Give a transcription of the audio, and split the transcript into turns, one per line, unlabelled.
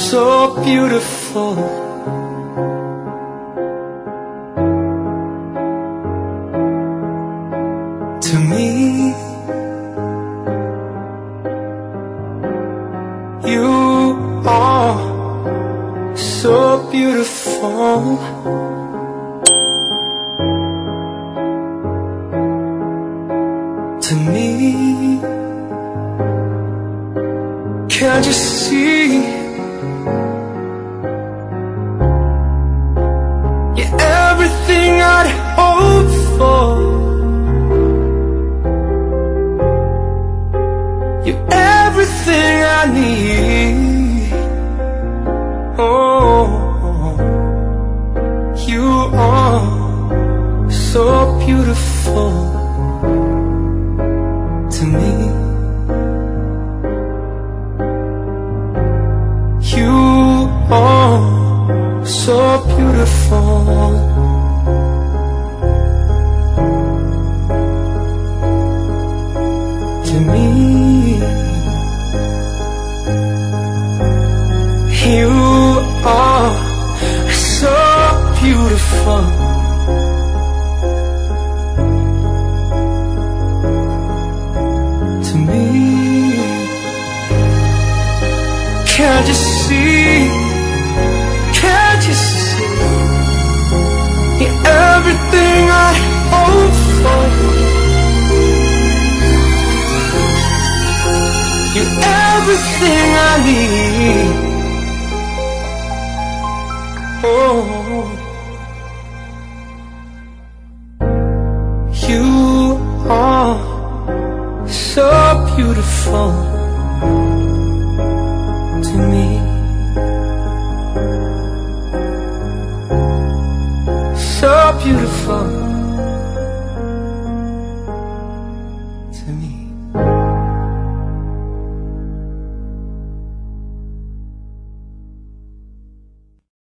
so beautiful. To me, you are so beautiful. To me, can't you see? You're everything I'd hope for. You're everything I need. Oh, you are so beautiful. To me, you are so beautiful. To me, you are so beautiful. To me, can't you see? Can't you see? You're everything I hope for. You're everything I need. Oh, you are so beautiful.